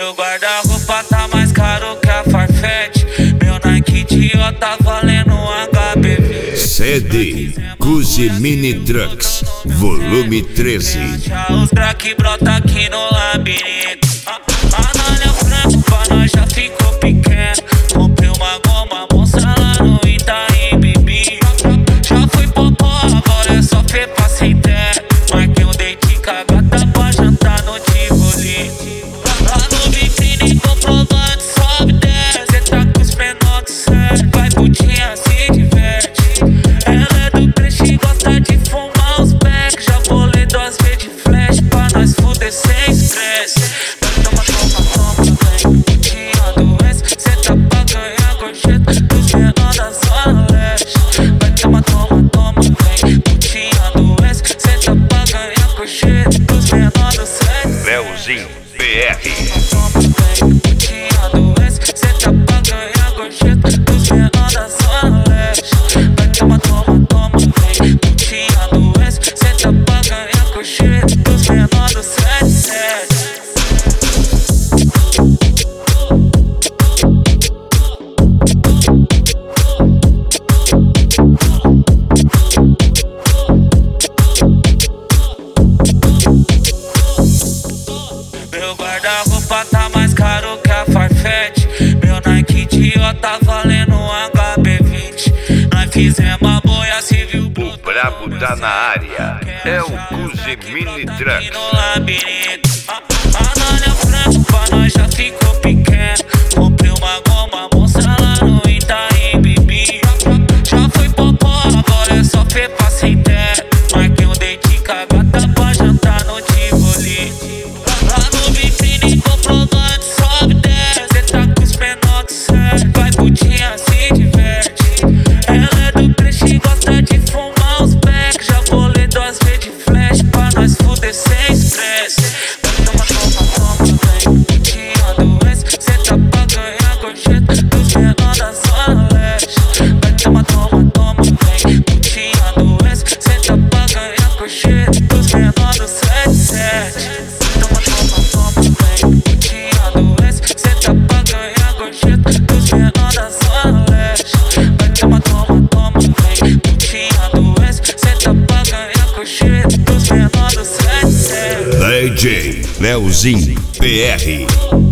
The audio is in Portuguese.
Meu guarda-roupa tá mais caro que a Farfetch. Meu Nike Dio tá valendo um HB20. CD Gucci Mini Trucks Volume 13. Os crack brota aqui no labirinto. Anália Franco pra nós já ficou pequeno. Comprei uma goma monstro lá no Itaim Bibi. Já fui popó, agora é só fepa sem terra. Marquei um date com a gata pra jantar no Tivoli. Lá no vitrine comprovante, sobe e desce. Cê tá com os menores sérios, vai putinha, se diverte. Ela é do creche, gosta de fumar os becks. Já bolei 2 vezes de flash pra nós fuder sem estresse. Toma, vem, putinha doença. Cê tá pra ganhar gorjeta dos menores da Zona Leste. Vai, toma, vem, putinha doença. Cê tá pra ganhar gorjeta dos menores do sexo. Leozinho PR. Vem, putinha doença. Cê tá pra ganhar gorjeta dos menores da Zona Leste. Vai, toma, vem, putinha doença. Cê tá pra ganhar gorjeta dos menores do sexo. Meu guarda-roupa tá mais caro que a Farfetch. Meu Nike Dio tá valendo um HB20. Nós fizemos a boia civil. O brabo tá na área. É o Gucci Mini Trucks. No labirinto. Anália Franco pra nós já ficou pequeno. Comprei uma goma monstro lá no Itaim Bibi. Já fui popó, agora é só fepa sem terra. Marquei um date com a gata pra jantar no Tivoli. Lá no vitrine comprovante, sobe e desce. Cê tá com os menores sérios, vai putinha, se diverte. Ela é do creche, gosta de fumar os becks. Já bolei 2 vezes de flash pra nós fuder sem estresse. Toma, vem, putinha doença. Cê tá pra ganhar gorjeta dos menores da Zona Leste. Vai, toma, vem, putinha doença. Cê tá pra ganhar gorjeta dos menores do 77. Toma, vem, putinha doença. Cê tá pra ganhar gorjeta dos menores da Zona Leste. Vai, toma, vem, putinha doença. Cê tá pra ganhar gorjeta dos menores do 77. DJ Leozinho PR.